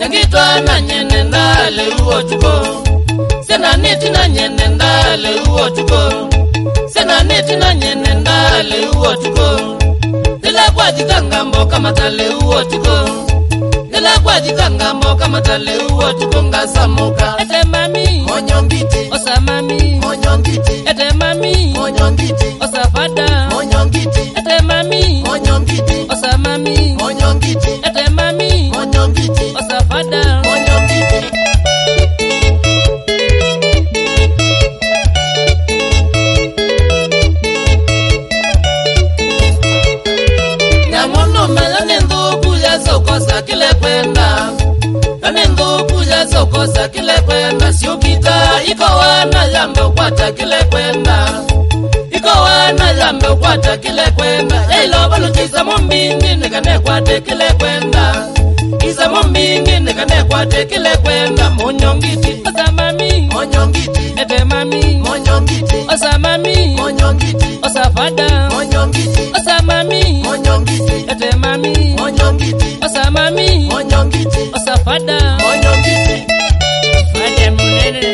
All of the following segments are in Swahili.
Sengitwa na nyene ndale uotuko. Sena neti na nyene ndale uotuko. Sena neti na nyene ndale uotuko. Dila kwa jikanga mboka matale uotuko. Dila kwa jikanga mboka matale uotuko ngasamuka. Ete mami Monyongiti. Osa mami Monyongiti. Ete mami Monyongiti. Osa fada Monyongiti. Ete mami Monyongiti. Osa mami Monyongiti. Ete mami Monyongiti. Osa fada Monyongiti. Nyamono melane ndugu ya sokosa kile kwenda. Nendo kuja sokosa kile kwenda. Siukita iko wana jambe ukwata kile kwenda. Iko wana jambe ukwata kile kwenda. Eilo balo kisa mumbingi nikane kwate kile kwenda. Kisa mumbingi nikane kwate kile kwenda. Monyongiti. Osa mami Monyongiti. Ete mami Monyongiti. Osa mami Monyongiti. Osa fada Monyongiti. Osa mami Monyongiti. Ete mami Monyongiti. Osa mami Monyongiti. Osa fada Monyongiti. Fada munene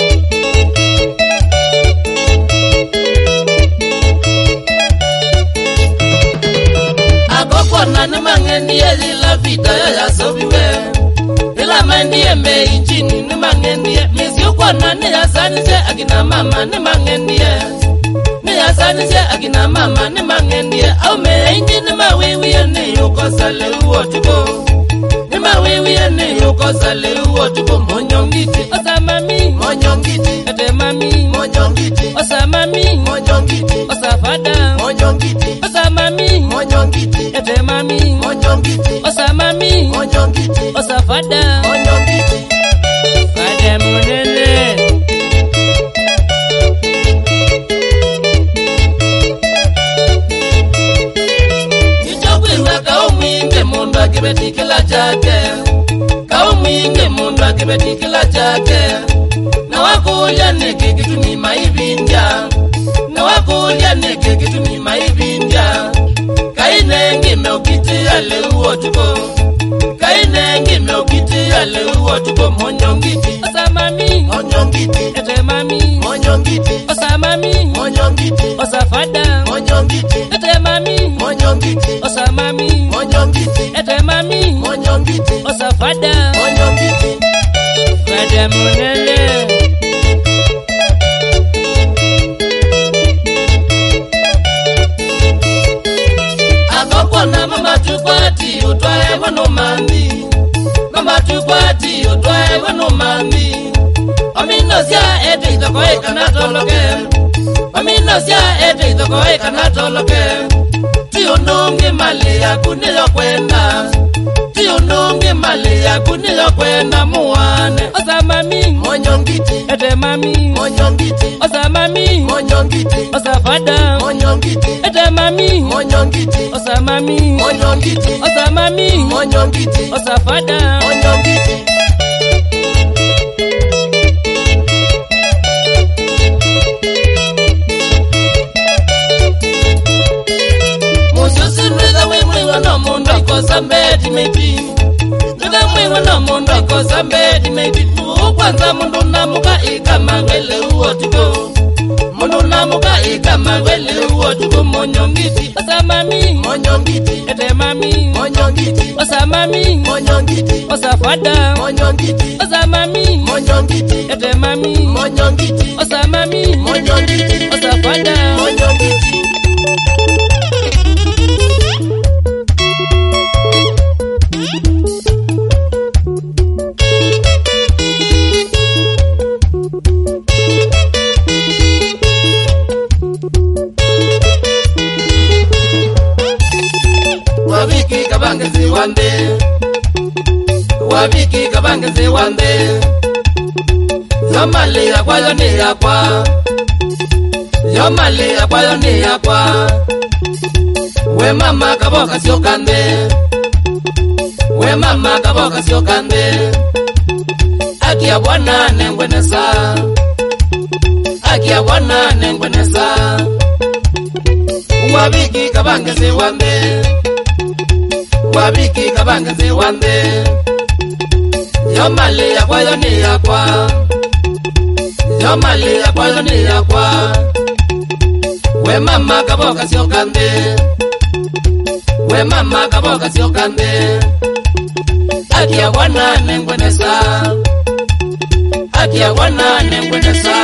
Agokona ni mangendi la vida ya sobiwe. Ila mandiye me inchini ni mangendi. Misi ukona ni ya sanise akina mama ni mangendi. Ni ya sanise akina mama ni mangendi. Au me inchi ni mawiwi ni yukosale uotuko. Ni mawiwi ni yukosale uotuko. Monyongiti. Osa mami Monyongiti. Ete mami Monyongiti. Osa mami Monyongiti. Osa fada Monyongiti. Osa mami Monyongiti. Ete mami Monyongiti. Osa mami Monyongiti. Osa fada Monyongiti. Fada munene Nichobwirwa kaumwinge mundu akibetikila chake. Kaumwinge mundu akibetikila chake. Na wakulya niki kitumi maibinja. Na wakulya niki kitumi maibinja. Kainengi meukiti ale uotuko. Kainengi meukiti ale uotuko. Monyongiti. Osa mami Monyongiti. Ete mami Monyongiti. Osa mami Monyongiti. Osa fada Monyongiti. Ete mami Monyongiti. Osa mami Monyongiti. Ete mami Monyongiti. Osa fada Monyongiti. Fada munene Agokona mama tukwati utwae wano mandi. Mama tukwati utwae wano mandi. Ominosia ete itokoe kanatoloke. Ominosia ete itokoe kanatoloke. Tiyunungi mali ya kunilo kwenda. Tiyunungi mali ya kunilo kwenda muwane. Osa mami Monyongiti. Ete mami Monyongiti. Osa mami Monyongiti. Osa fada Monyongiti. Ete mami Monyongiti. Osa mami Monyongiti. Osa mami Monyongiti. Osa fada Monyongiti. Mususu nwiga mwimwiwa no mundu akosa mbedi meiti. Nwiga mwiwa no mundu akosa mbedi meiti. Kwanza mundu namuka ikamangele uotuko. Mundu namuka ikamangele uotuko. Monyongiti. Osa mami Monyongiti. Ete mami Monyongiti. Osa mami Monyongiti. Osa fada Monyongiti. Osa mami Monyongiti. Ete mami Monyongiti. Osa mami Monyongiti. Osa fada Monyongiti. Wabiki kabangezi wande. Wabiki kabangezi wande. Yomali yakwa yoni yakwa. Yomali yakwa yoni yakwa. We mama kaboka siokande. We mama kaboka siokande. Akia bwana nengwenesa. Akia bwana nengwenesa. Wabiki kabangezi wande. Wabiki kabangezi wande. yo mali yakwa yo ni yakwa, yo mali yakwa yo ni yakwa. We mama kaboka sio kande, we mama kaboka sio kande. Akia wana nengwenesa, akia wana nengwenesa.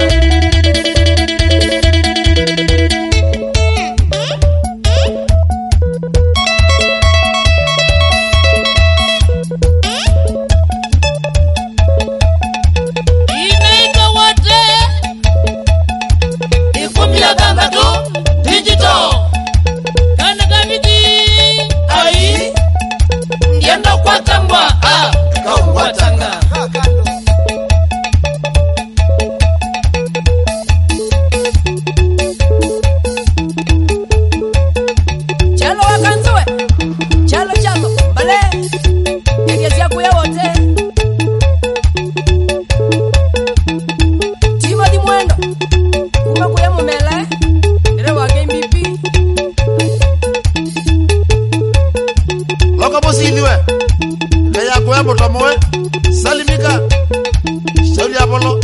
Salimika Shauri Apollo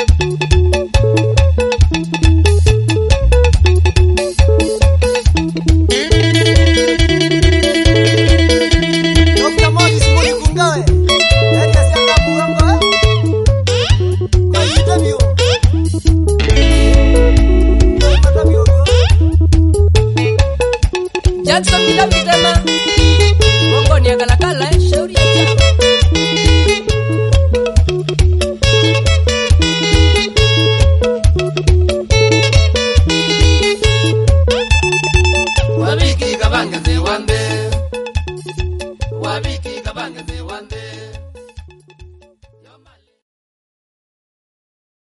Dr. Moses Muli Kungawe Yari Asiaka Burango Interview Jackson bila vitema Mongo ni agalakala shauri ya chama Wabiki kabange ziwande